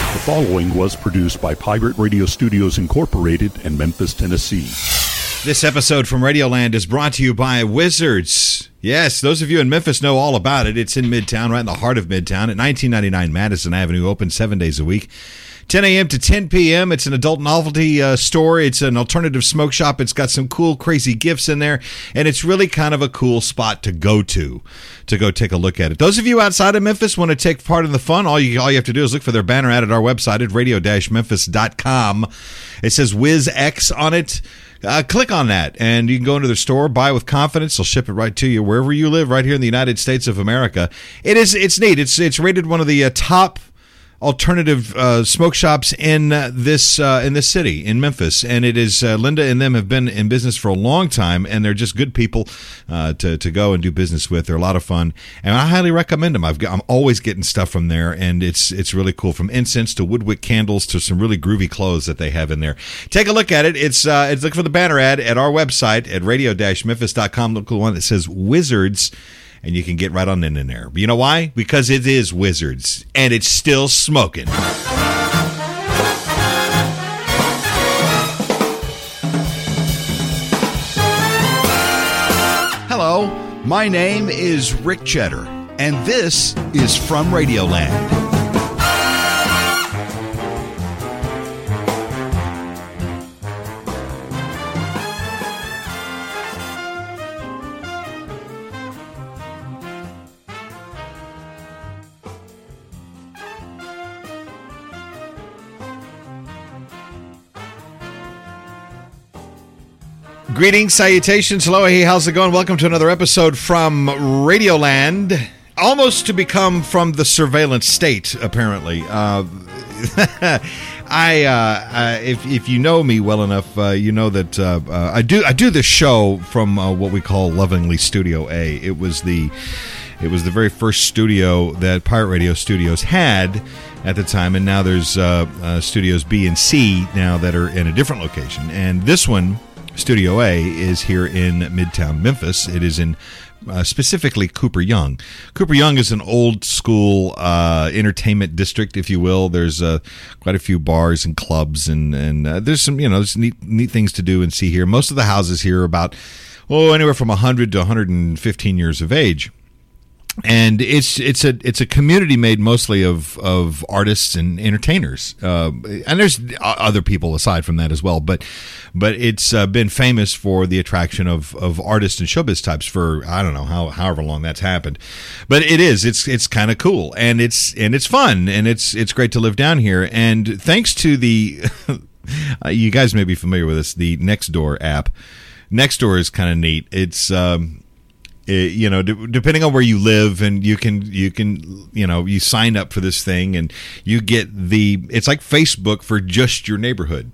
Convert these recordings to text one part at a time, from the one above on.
The following was produced by Pirate Radio Studios Incorporated in Memphis, Tennessee. This episode from Radioland is brought to you by Wizards. Yes, those of you in Memphis know all about it. It's in Midtown, right in the heart of Midtown, at 1999 Madison Avenue, open 7 days a week. 10 a.m. to 10 p.m. It's an adult novelty store. It's an alternative smoke shop. It's got some cool, crazy gifts in there, and it's really kind of a cool spot to go take a look at it. Those of you outside of Memphis want to take part in the fun, all you have to do is look for their banner ad at our website at radio-memphis.com. It says WizX on it. Click on that, and you can go into their store, buy with confidence. They'll ship it right to you wherever you live, right here in the United States of America. It's neat. It's rated one of the top alternative smoke shops in this city, in Memphis, and it is Linda and them have been in business for a long time, and they're just good people to go and do business with. They're a lot of fun, and I highly recommend them. I'm always getting stuff from there, and it's really cool, from incense to woodwick candles to some really groovy clothes that they have in there. Take a look at it. It's look for the banner ad at our website at radio-memphis.com. Look for the one that says Wizards, and you can get right on in there. But you know why? Because it is Wizards, and it's still smoking. Hello, my name is Rick Cheddar, and this is From Radioland. Greetings, salutations, hello, hey, how's it going? Welcome to another episode from Radioland. Almost to become from the surveillance state, apparently. If you know me well enough, you know that I do this show from what we call lovingly Studio A. It was the very first studio that Pirate Radio Studios had at the time, and now there's studios B and C now that are in a different location. And this one, Studio A, is here in Midtown Memphis. It is in specifically Cooper Young. Cooper Young is an old school entertainment district, if you will. There's quite a few bars and clubs, and there's some there's neat things to do and see here. Most of the houses here are about anywhere from 100 to 115 years of age. And it's a community made mostly of artists and entertainers, and there's other people aside from that as well. But it's been famous for the attraction of artists and showbiz types for I don't know however long that's happened. But it's kind of cool, and it's fun, and it's great to live down here. And thanks to the you guys may be familiar with this, the Nextdoor app. Nextdoor is kind of neat. It's depending on where you live, and you can you sign up for this thing, and you get it's like Facebook for just your neighborhood.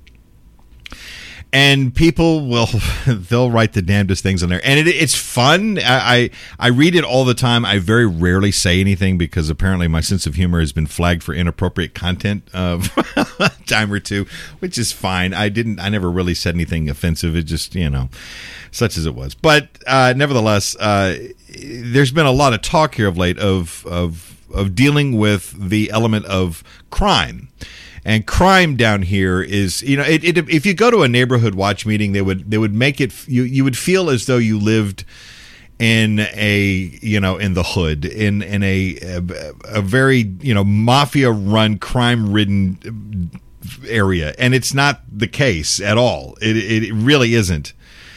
And people they'll write the damnedest things on there, and it's fun. I read it all the time. I very rarely say anything because apparently my sense of humor has been flagged for inappropriate content a time or two, which is fine. I never really said anything offensive. It just such as it was. But nevertheless, there's been a lot of talk here of late of dealing with the element of crime. And crime down here is, if you go to a neighborhood watch meeting, they would make it, you would feel as though you lived in in the hood, in a very, mafia run, crime ridden area. And it's not the case at all. It really isn't.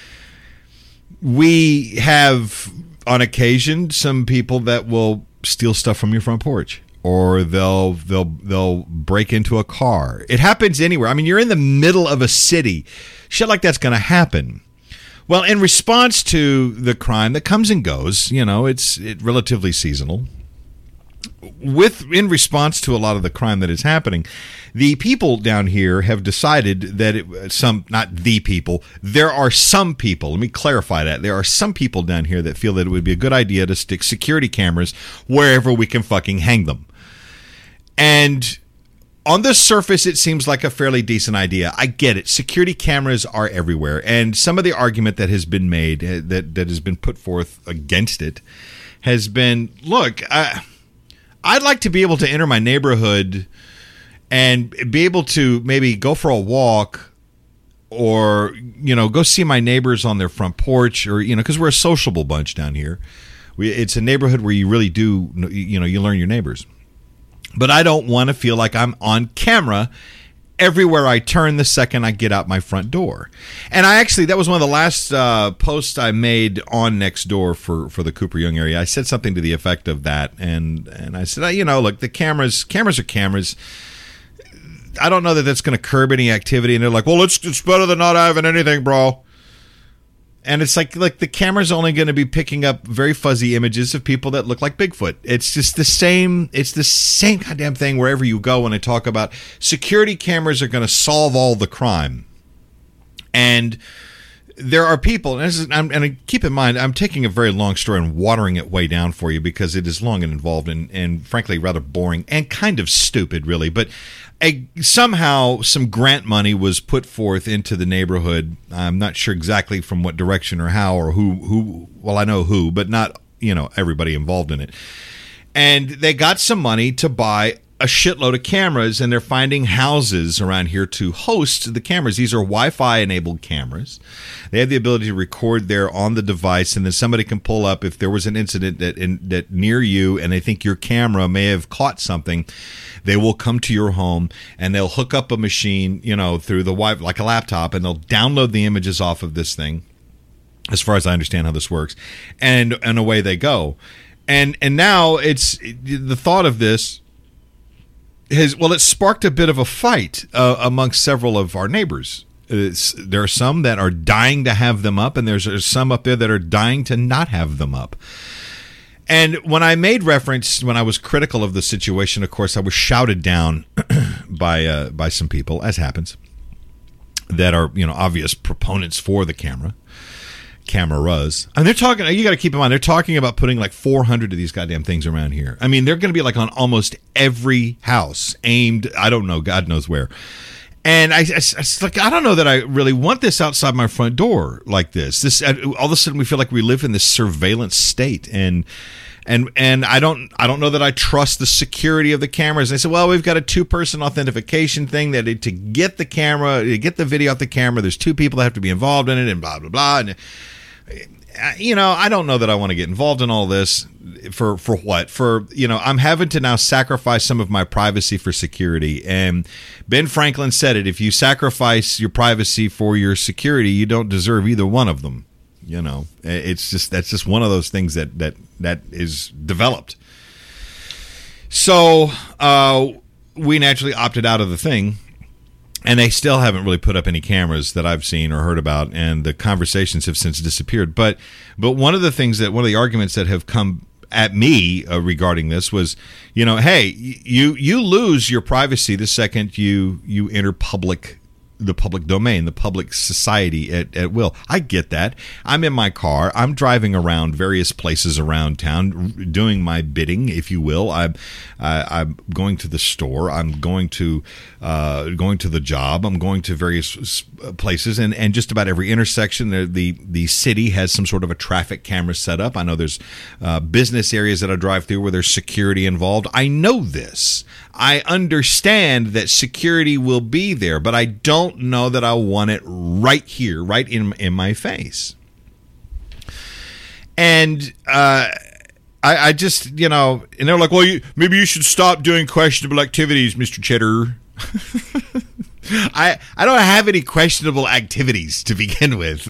We have on occasion some people that will steal stuff from your front porch. Or they'll break into a car. It happens anywhere. I mean, you're in the middle of a city. Shit like that's going to happen. Well, in response to the crime that comes and goes, it's relatively seasonal. In response to a lot of the crime that is happening, the people down here have decided that there are some people, let me clarify that, there are some people down here that feel that it would be a good idea to stick security cameras wherever we can fucking hang them. And on the surface, it seems like a fairly decent idea. I get it. Security cameras are everywhere. And some of the argument that has been made, that has been put forth against it, has been, look, I'd like to be able to enter my neighborhood and be able to maybe go for a walk, or go see my neighbors on their front porch, or because we're a sociable bunch down here. It's a neighborhood where you really do you learn your neighbors. But I don't want to feel like I'm on camera everywhere I turn the second I get out my front door. And that was one of the last posts I made on Nextdoor for the Cooper Young area. I said something to the effect of that, and I said, look, the cameras are cameras. I don't know that that's going to curb any activity. And they're like, well, it's better than not having anything, bro. And it's like the camera's only going to be picking up very fuzzy images of people that look like Bigfoot. It's just the same. It's the same goddamn thing wherever you go when I talk about security cameras are going to solve all the crime. And there are people, and keep in mind, I'm taking a very long story and watering it way down for you because it is long and involved and frankly rather boring and kind of stupid, really. But somehow some grant money was put forth into the neighborhood. I'm not sure exactly from what direction or how or who. Well, I know who, but not everybody involved in it. And they got some money to buy a shitload of cameras, and they're finding houses around here to host the cameras. These are Wi-Fi enabled cameras. They have the ability to record there on the device, and then somebody can pull up if there was an incident that near you and they think your camera may have caught something. They will come to your home and they'll hook up a machine, through the Wi-Fi, like a laptop, and they'll download the images off of this thing, as far as I understand how this works, and away they go. And now it's the thought of this it sparked a bit of a fight amongst several of our neighbors. There are some that are dying to have them up, and there's some up there that are dying to not have them up. And when I made reference, when I was critical of the situation, of course, I was shouted down by some people, as happens, that are obvious proponents for the cameras. And they're talking, you got to keep in mind, they're talking about putting like 400 of these goddamn things around here. I mean, they're going to be like on almost every house, aimed, I don't know, God knows where. And I don't know that I really want this outside my front door like this. All of a sudden we feel like we live in this surveillance state, and I don't know that I trust the security of the cameras. And they said, well, we've got a 2-person authentication thing that to get the camera, to get the video off the camera, there's 2 people that have to be involved in it, and blah blah blah. And I don't know that I want to get involved in all this for what? I'm having to now sacrifice some of my privacy for security. And Ben Franklin said it, if you sacrifice your privacy for your security, you don't deserve either one of them. That's just one of those things that is developed. So we naturally opted out of the thing. And they still haven't really put up any cameras that I've seen or heard about, and the conversations have since disappeared. But one of the arguments that have come at me regarding this was, hey, you lose your privacy the second you enter the public domain, the public society at will. I get that. I'm in my car. I'm driving around various places around town, doing my bidding, if you will. I'm going to the store. I'm going to the job. I'm going to various places, and just about every intersection, the city has some sort of a traffic camera set up. I know there's business areas that I drive through where there's security involved. I know this. I understand that security will be there, but I don't know that I want it right here, right in my face. And I just, and they're like, well, maybe you should stop doing questionable activities, Mr. Cheddar. I don't have any questionable activities to begin with.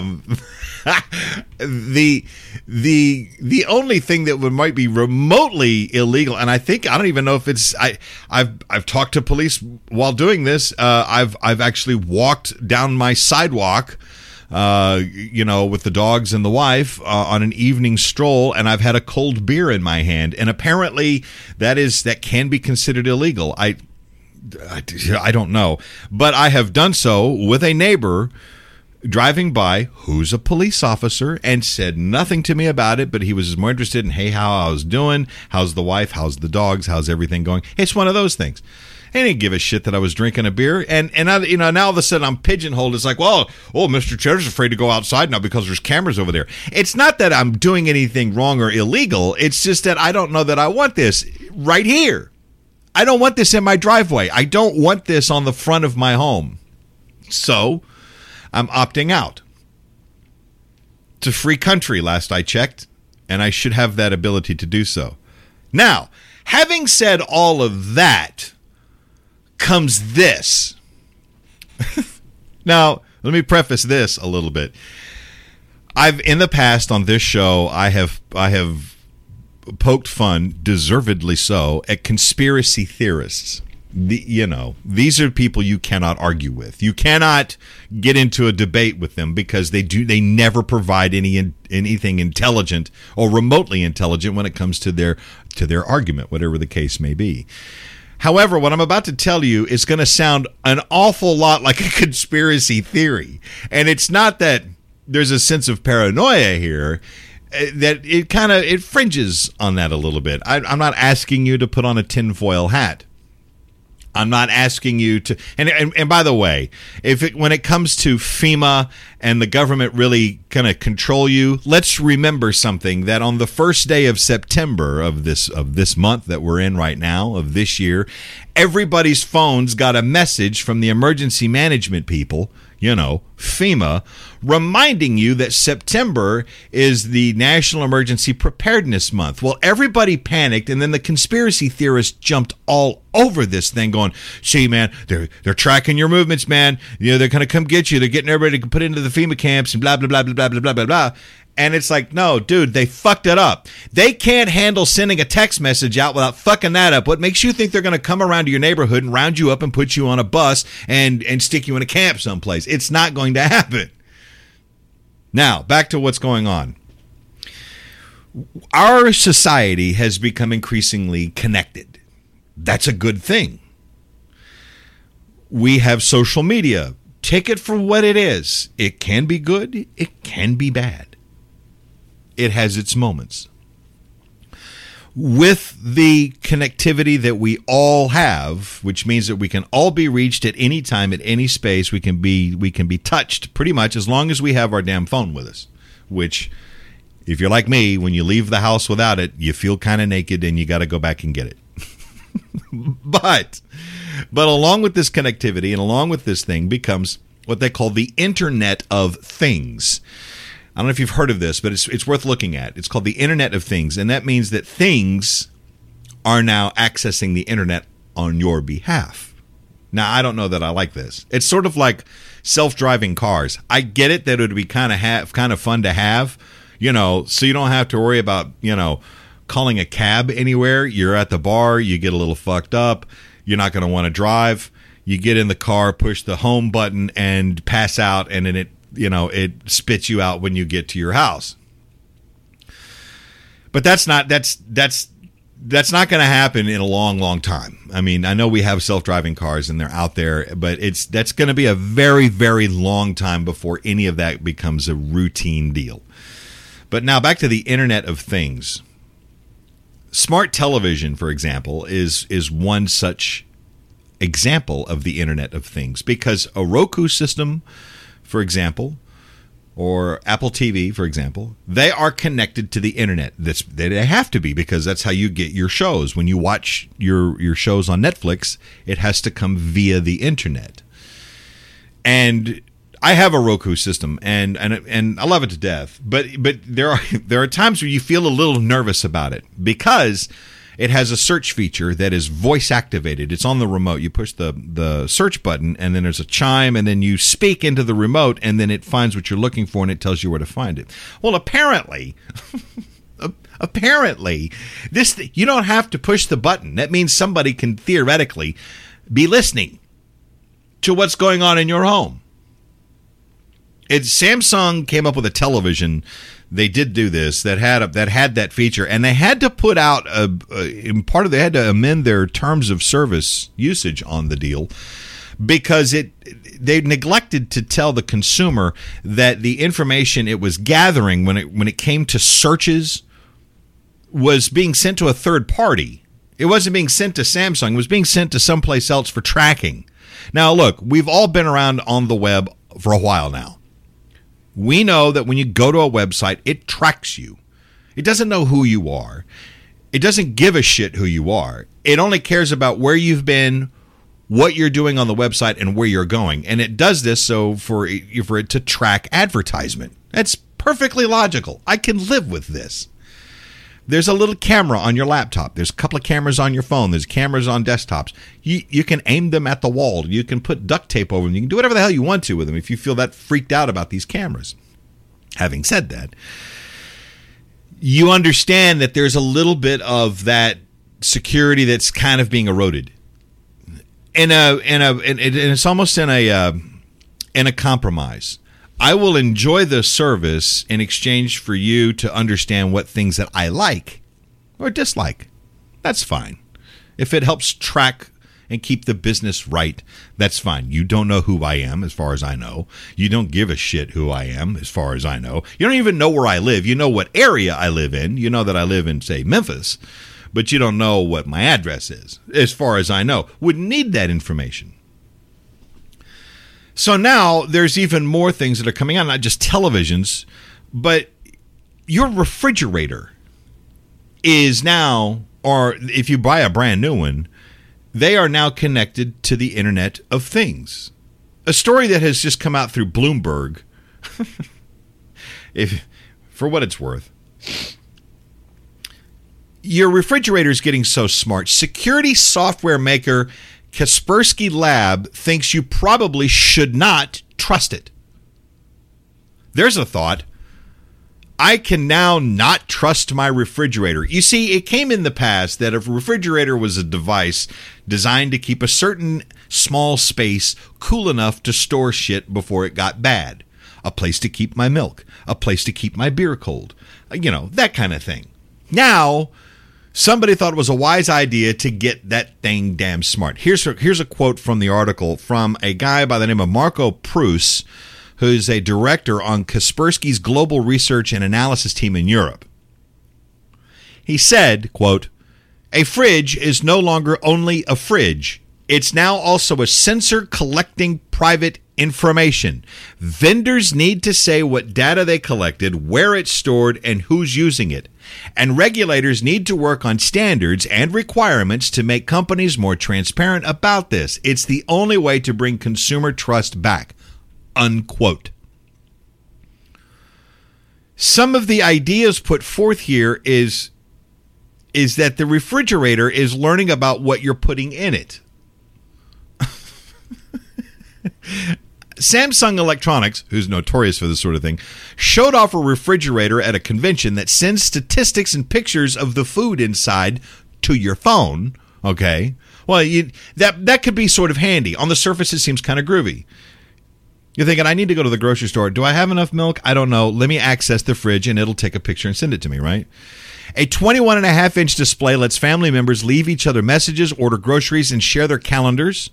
The only thing that might be remotely illegal, and I don't even know if it's. I've talked to police while doing this. I've actually walked down my sidewalk, with the dogs and the wife on an evening stroll, and I've had a cold beer in my hand, and apparently that can be considered illegal. I don't know, but I have done so with a neighbor driving by who's a police officer and said nothing to me about it, but he was more interested in, hey, how I was doing, how's the wife, how's the dogs, how's everything going. It's one of those things. He didn't give a shit that I was drinking a beer, and I, now all of a sudden I'm pigeonholed. It's like, well, Mr. Cheddar's afraid to go outside now because there's cameras over there. It's not that I'm doing anything wrong or illegal. It's just that I don't know that I want this right here. I don't want this in my driveway. I don't want this on the front of my home. So I'm opting out. It's a free country, last I checked, and I should have that ability to do so. Now, having said all of that, comes this. Now, let me preface this a little bit. In the past on this show, I have poked fun, deservedly so, at conspiracy theorists. These are people you cannot argue with. You cannot get into a debate with them because they never provide anything intelligent or remotely intelligent when it comes to their argument, whatever the case may be. However, what I'm about to tell you is going to sound an awful lot like a conspiracy theory. And it's not that there's a sense of paranoia here, that it fringes on that a little bit. I'm not asking you to put on a tinfoil hat. I'm not asking you to, and by the way, when it comes to FEMA and the government really kind of control you, let's remember something, that on the first day of September of this month that we're in right now, of this year, everybody's phones got a message from the emergency management people, FEMA, reminding you that September is the National Emergency Preparedness Month. Well, everybody panicked, and then the conspiracy theorists jumped all over this thing going, see, man, they're tracking your movements, man. They're going to come get you. They're getting everybody to put into the FEMA camps and blah, blah, blah, blah, blah, blah, blah, blah, blah. And it's like, no, dude, they fucked it up. They can't handle sending a text message out without fucking that up. What makes you think they're going to come around to your neighborhood and round you up and put you on a bus and stick you in a camp someplace? It's not going to happen. Now, back to what's going on. Our society has become increasingly connected. That's a good thing. We have social media. Take it for what it is. It can be good. It can be bad. It has its moments. With the connectivity that we all have, which means that we can all be reached at any time, at any space, we can be touched pretty much as long as we have our damn phone with us. Which, if you're like me, when you leave the house without it, you feel kind of naked and you got to go back and get it. But along with this connectivity and along with this thing becomes what they call the Internet of Things. I don't know if you've heard of this, but it's worth looking at. It's called the Internet of Things, and that means that things are now accessing the Internet on your behalf. Now, I don't know that I like this. It's sort of like self-driving cars. I get it that it would be kind of fun to have, so you don't have to worry about, calling a cab anywhere. You're at the bar, you get a little fucked up, you're not going to want to drive. You get in the car, push the home button, and pass out, and then it spits you out when you get to your house. But that's not going to happen in a long, long time. I mean, I know we have self-driving cars and they're out there, but that's going to be a very, very long time before any of that becomes a routine deal. But now back to the Internet of Things. Smart television, for example, is one such example of the Internet of Things, because a Roku system, for example, or Apple TV, for example, they are connected to the Internet. They have to be, because that's how you get your shows. When you watch your shows on Netflix, it has to come via the Internet. And I have a Roku system, and I love it to death. But there are times where you feel a little nervous about it, because it has a search feature that is voice activated. It's on the remote. You push the search button, and then there's a chime, and then you speak into the remote, and then it finds what you're looking for, and it tells you where to find it. Well, apparently, you don't have to push the button. That means somebody can theoretically be listening to what's going on in your home. Samsung came up with a television. They did do this that had that feature, and they had to put out they had to amend their terms of service usage on the deal, because they neglected to tell the consumer that the information it was gathering when it came to searches was being sent to a third party. It wasn't being sent to Samsung. It was being sent to someplace else for tracking. Now, look, we've all been around on the web for a while now. We know that when you go to a website, it tracks you. It doesn't know who you are. It doesn't give a shit who you are. It only cares about where you've been, what you're doing on the website, and where you're going. And it does this so for it to track advertisement. That's perfectly logical. I can live with this. There's a little camera on your laptop. There's a couple of cameras on your phone. There's cameras on desktops. You can aim them at the wall. You can put duct tape over them. You can do whatever the hell you want to with them if you feel that freaked out about these cameras. Having said that, you understand that there's a little bit of that security that's kind of being eroded. And it's almost in a compromise. I will enjoy the service in exchange for you to understand what things that I like or dislike. That's fine. If it helps track and keep the business right, that's fine. You don't know who I am, as far as I know. You don't give a shit who I am, as far as I know. You don't even know where I live. You know what area I live in. You know that I live in, say, Memphis, but you don't know what my address is, as far as I know. Wouldn't need that information. So now there's even more things that are coming out, not just televisions, but your refrigerator is now, or if you buy a brand new one, they are now connected to the Internet of Things. A story that has just come out through Bloomberg, for what it's worth. Your refrigerator is getting so smart. Security software maker Kaspersky Lab thinks you probably should not trust it. There's a thought. I can now not trust my refrigerator. You see, it came in the past that a refrigerator was a device designed to keep a certain small space cool enough to store shit before it got bad. A place to keep my milk. A place to keep my beer cold. That kind of thing. Now, somebody thought it was a wise idea to get that thing damn smart. Here's a quote from the article from a guy by the name of Marco Prus, who's a director on Kaspersky's global research and analysis team in Europe. He said, quote, "A fridge is no longer only a fridge. It's now also a sensor collecting private information. Vendors need to say what data they collected, where it's stored, and who's using it. And regulators need to work on standards and requirements to make companies more transparent about this. It's the only way to bring consumer trust back." Unquote. Some of the ideas put forth here is that the refrigerator is learning about what you're putting in it. Samsung Electronics, who's notorious for this sort of thing, showed off a refrigerator at a convention that sends statistics and pictures of the food inside to your phone. Okay, well, that could be sort of handy. On the surface, it seems kind of groovy. You're thinking, I need to go to the grocery store. Do I have enough milk? I don't know. Let me access the fridge, and it'll take a picture and send it to me, right? A 21.5-inch display lets family members leave each other messages, order groceries, and share their calendars.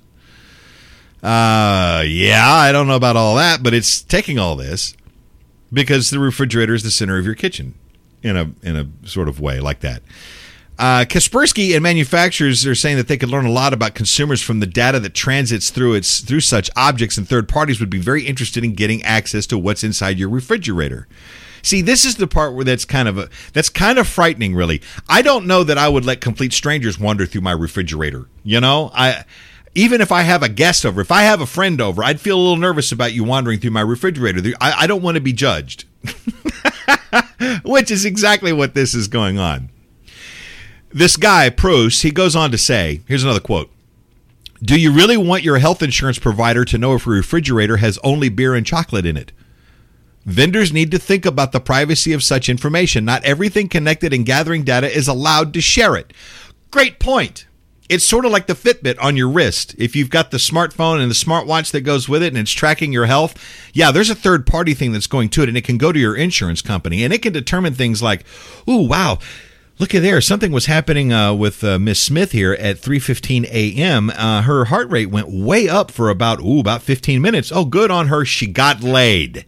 I don't know about all that, but it's taking all this because the refrigerator is the center of your kitchen in a sort of way like that. Kaspersky and manufacturers are saying that they could learn a lot about consumers from the data that transits through such objects, and third parties would be very interested in getting access to what's inside your refrigerator. See, this is the part where that's kind of frightening, really. I don't know that I would let complete strangers wander through my refrigerator. Even if I have a guest over, if I have a friend over, I'd feel a little nervous about you wandering through my refrigerator. I don't want to be judged, which is exactly what this is going on. This guy, Proust, he goes on to say, here's another quote. "Do you really want your health insurance provider to know if your refrigerator has only beer and chocolate in it? Vendors need to think about the privacy of such information. Not everything connected and gathering data is allowed to share it." Great point. It's sort of like the Fitbit on your wrist. If you've got the smartphone and the smartwatch that goes with it and it's tracking your health, there's a third-party thing that's going to it, and it can go to your insurance company, and it can determine things like, ooh, wow, look at there. Something was happening with Miss Smith here at 3:15 a.m. Her heart rate went way up for about 15 minutes. Oh, good on her. She got laid.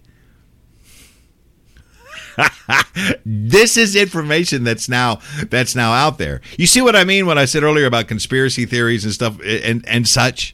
This is information that's now out there. You see what I mean when I said earlier about conspiracy theories and stuff and such?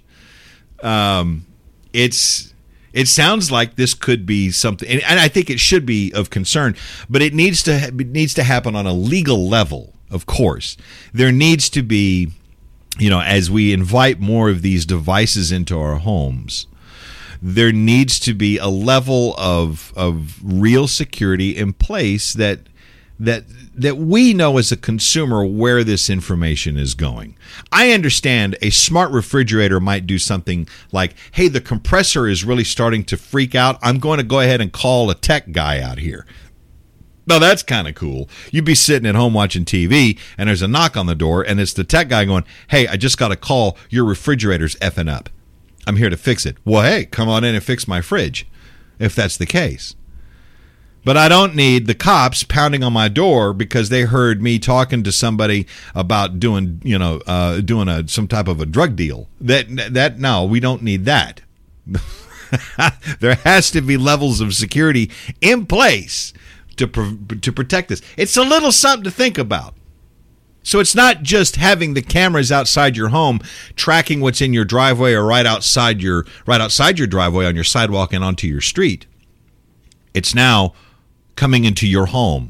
It sounds like this could be something, and I think it should be of concern, but it needs to happen on a legal level, of course. There needs to be as we invite more of these devices into our homes, there needs to be a level of real security in place that we know as a consumer where this information is going. I understand a smart refrigerator might do something like, hey, the compressor is really starting to freak out. I'm going to go ahead and call a tech guy out here. Now, that's kind of cool. You'd be sitting at home watching TV, and there's a knock on the door, and it's the tech guy going, hey, I just got a call. Your refrigerator's effing up. I'm here to fix it. Well, hey, come on in and fix my fridge, if that's the case. But I don't need the cops pounding on my door because they heard me talking to somebody about doing some type of a drug deal. No, we don't need that. There has to be levels of security in place to protect this. It's a little something to think about. So it's not just having the cameras outside your home tracking what's in your driveway or right outside your driveway on your sidewalk and onto your street. It's now coming into your home.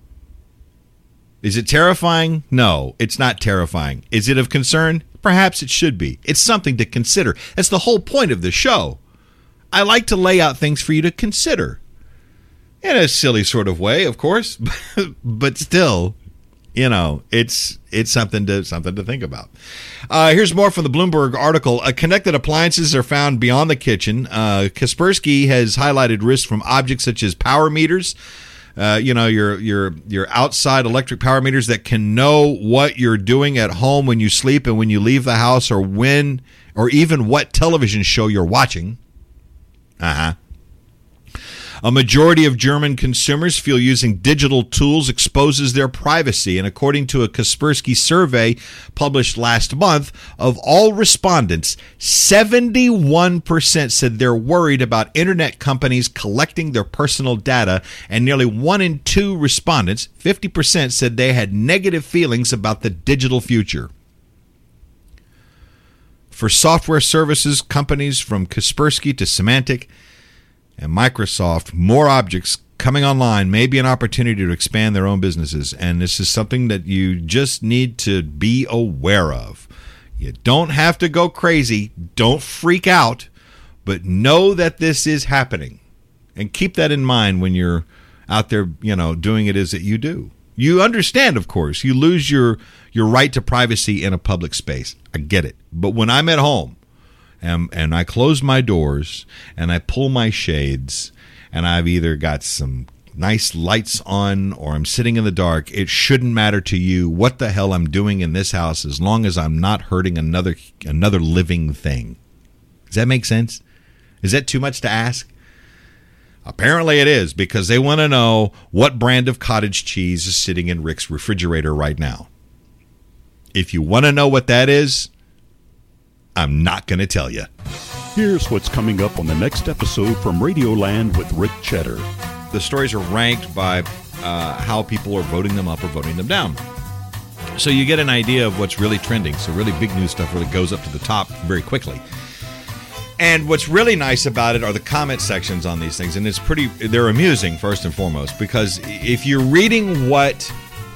Is it terrifying? No, it's not terrifying. Is it of concern? Perhaps it should be. It's something to consider. That's the whole point of the show. I like to lay out things for you to consider. In a silly sort of way, of course, but still, it's something to think about. Here's more from the Bloomberg article. Connected appliances are found beyond the kitchen. Kaspersky has highlighted risks from objects such as power meters. Your outside electric power meters that can know what you're doing at home when you sleep and when you leave the house, or even what television show you're watching. A majority of German consumers feel using digital tools exposes their privacy. And according to a Kaspersky survey published last month, of all respondents, 71% said they're worried about internet companies collecting their personal data. And nearly 1 in 2 respondents, 50%, said they had negative feelings about the digital future. For software services companies from Kaspersky to Symantec and Microsoft, more objects coming online may be an opportunity to expand their own businesses. And this is something that you just need to be aware of. You don't have to go crazy. Don't freak out. But know that this is happening. And keep that in mind when you're out there, doing it as that you do. You understand, of course, you lose your right to privacy in a public space. I get it. But when I'm at home, and I close my doors, and I pull my shades, and I've either got some nice lights on or I'm sitting in the dark, it shouldn't matter to you what the hell I'm doing in this house as long as I'm not hurting another living thing. Does that make sense? Is that too much to ask? Apparently it is, because they want to know what brand of cottage cheese is sitting in Rick's refrigerator right now. If you want to know what that is, I'm not going to tell you. Here's what's coming up on the next episode from Radioland with Rick Cheddar. The stories are ranked by how people are voting them up or voting them down. So you get an idea of what's really trending. So really big news stuff really goes up to the top very quickly. And what's really nice about it are the comment sections on these things. And they're amusing, first and foremost, because if you're reading what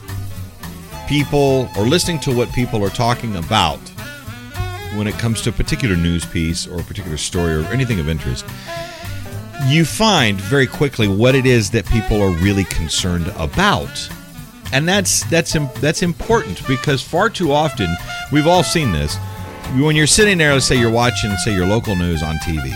people or listening to what people are talking about when it comes to a particular news piece or a particular story or anything of interest, you find very quickly what it is that people are really concerned about. And that's important, because far too often, we've all seen this, when you're sitting there, let's say you're watching, say, your local news on TV,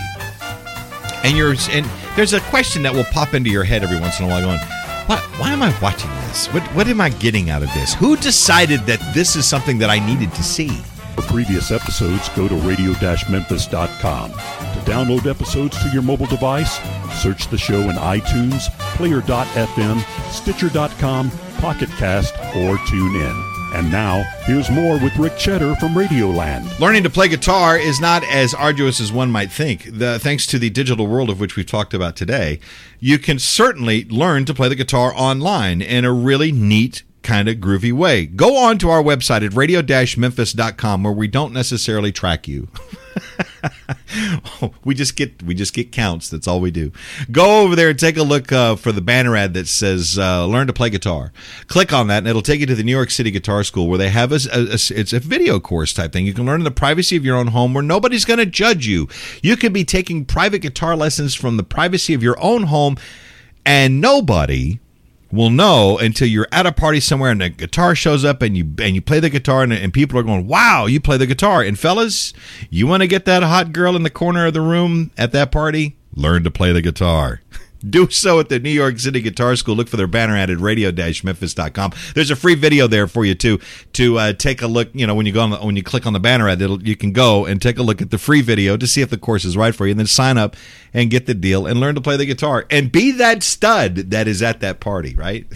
and there's a question that will pop into your head every once in a while going, why am I watching this? What am I getting out of this? Who decided that this is something that I needed to see? For previous episodes, go to radio-memphis.com. To download episodes to your mobile device, search the show in iTunes, Player.fm, Stitcher.com, Pocket Cast, or TuneIn. And now, here's more with Rick Cheddar from Radioland. Learning to play guitar is not as arduous as one might think. Thanks to the digital world of which we've talked about today, you can certainly learn to play the guitar online in a really neat, kind of groovy way. Go on to our website at radio-memphis.com, where we don't necessarily track you. We just get counts. That's all we do. Go over there and take a look for the banner ad that says "Learn to Play Guitar." Click on that, and it'll take you to the New York City Guitar School, where they have it's a video course type thing. You can learn in the privacy of your own home, where nobody's going to judge you. You could be taking private guitar lessons from the privacy of your own home, and nobody will know until you're at a party somewhere and the guitar shows up and you play the guitar and people are going, wow, you play the guitar. And fellas, you want to get that hot girl in the corner of the room at that party? Learn to play the guitar. Do so at the New York City Guitar School. Look for their banner ad at radio-memphis.com. There's a free video there for you to take a look. You know, when you click on the banner ad, you can go and take a look at the free video to see if the course is right for you, and then sign up and get the deal and learn to play the guitar and be that stud that is at that party, right?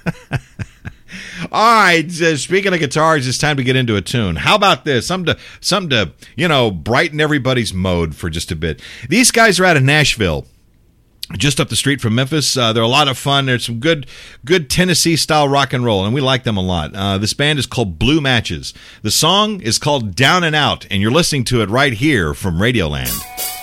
All right, speaking of guitars, it's time to get into a tune. How about this? Something to brighten everybody's mode for just a bit. These guys are out of Nashville, just up the street from Memphis. They're a lot of fun. There's some good Tennessee-style rock and roll, and we like them a lot. This band is called Blue Matches. The song is called Down and Out, and you're listening to it right here from Radioland.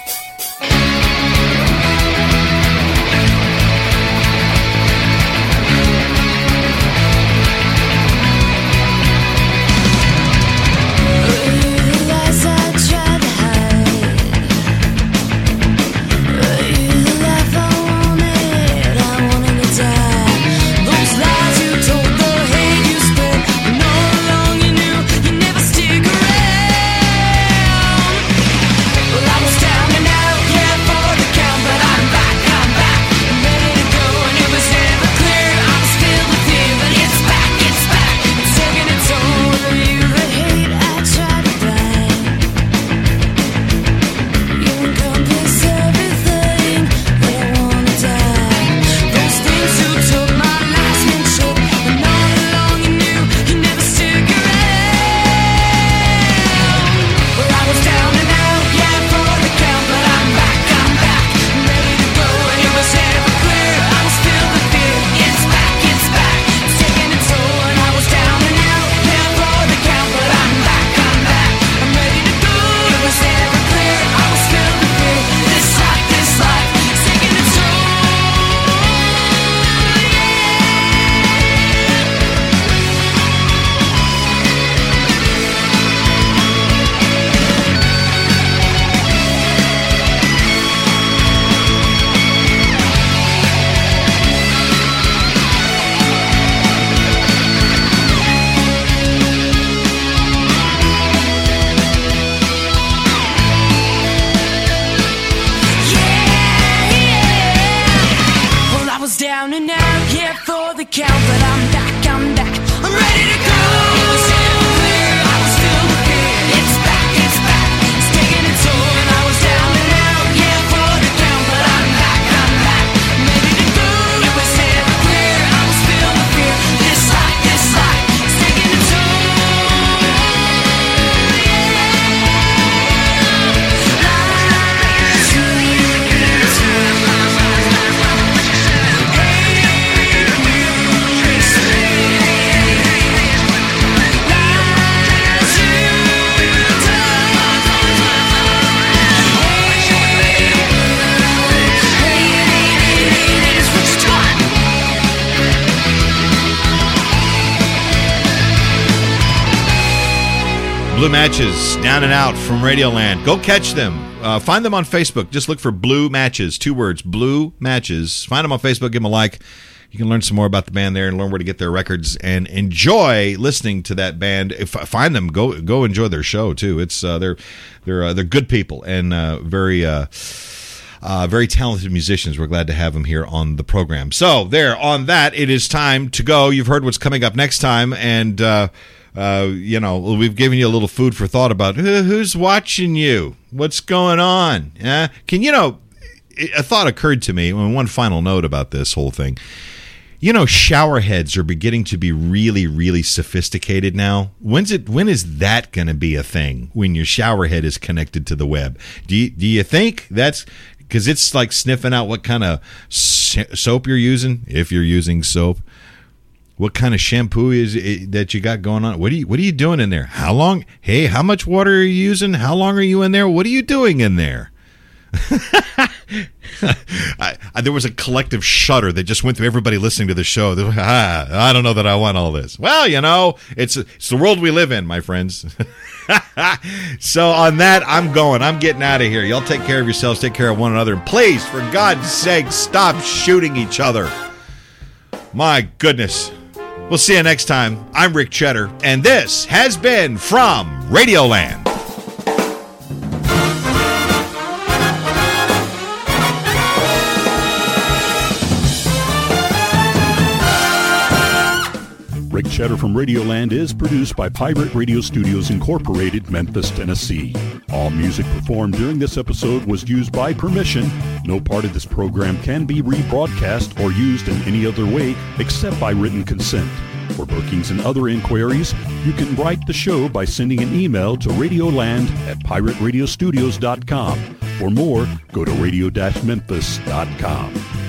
Blue Matches, Down and Out from Radioland. Go catch them. Find them on Facebook. Just look for Blue Matches. 2 words, Blue Matches. Find them on Facebook. Give them a like. You can learn some more about the band there and learn where to get their records and enjoy listening to that band. If find them, go enjoy their show too. It's they're good people and very talented musicians. We're glad to have them here on the program. So there, on that, it is time to go. You've heard what's coming up next time, and we've given you a little food for thought about who's watching you, what's going on. A thought occurred to me. One final note about this whole thing. Shower heads are beginning to be really, really sophisticated now. When is that going to be a thing? When your shower head is connected to the web? Do you think that's because it's like sniffing out what kind of soap you're using, if you're using soap? What kind of shampoo is it that you got going on? What are you doing in there? How long? Hey, how much water are you using? How long are you in there? What are you doing in there? There was a collective shudder that just went through everybody listening to the show. I don't know that I want all this. Well, it's the world we live in, my friends. So on that, I'm getting out of here. Y'all take care of yourselves, take care of one another, and please, for God's sake, stop shooting each other. My goodness. We'll see you next time. I'm Rick Cheddar, and this has been From Radioland. Rick Cheddar from Radioland is produced by Pirate Radio Studios Incorporated, Memphis, Tennessee. All music performed during this episode was used by permission. No part of this program can be rebroadcast or used in any other way except by written consent. For bookings and other inquiries, you can write the show by sending an email to radioland@pirateradiostudios.com. For more, go to radio-memphis.com.